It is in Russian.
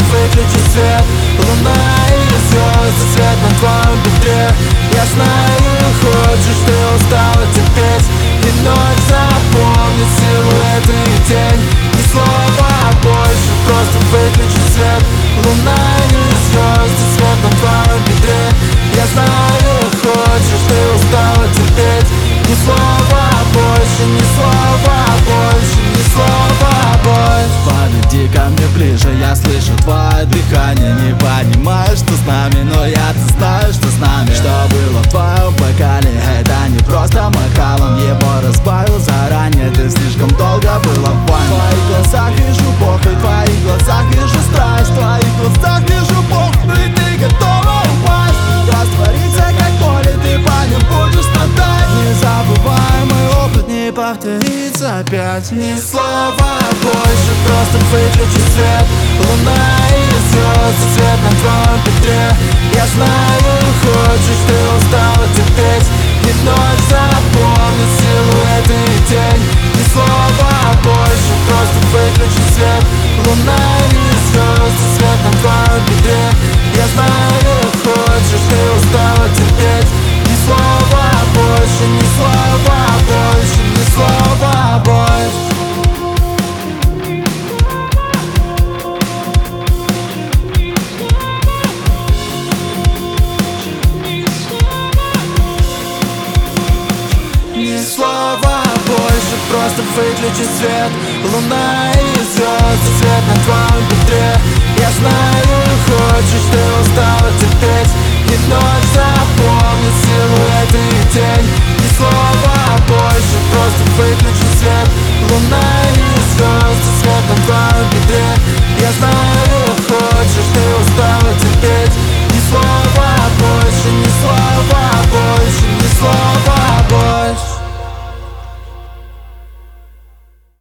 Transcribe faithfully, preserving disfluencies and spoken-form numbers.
выключи свет. Луна и звезды, свет на твоем бедре. Я знаю, хочешь, ты устала терпеть. И ночь запомнит силуэты и тень. Ни слова больше, просто выключи свет. Луна и звезды, свет на твоем бедре. Я знаю, хочешь, ты устала терпеть. Ни слова больше, ни слова больше, ни слова больше. Подойди ко мне ближе, я слышу твое дыхание. Не понимаю, что с нами, но я-то знаю, что с нами. Что было в твоем бокале, это не просто бокалом. Его разбавил заранее, ты слишком долго была в ванне. В твоих глазах вижу Бог, и в твоих глазах вижу страсть. В твоих глазах вижу Бог, и ты готова упасть. Раствориться как поле, ты по нем будешь страдать. Незабываемый опыт не повторится опять. Ни слова больше, просто выключи свет. Луна и звезды, свет на твоем бедре. Я знаю, хочешь, ты устала терпеть. И ночь запомнит силуэты и тень. Ни слова больше, просто выключи свет. Луна и звезды, свет на твоем бедре. Я знаю, хочешь, ты устала терпеть. Ни слова больше, ни слова больше, ни слова больше. Ни слова больше, просто выключи свет. Луна и звезды, свет на твоем бедре. Я знаю, хочешь, ты устала терпеть. И ночь запомнит силу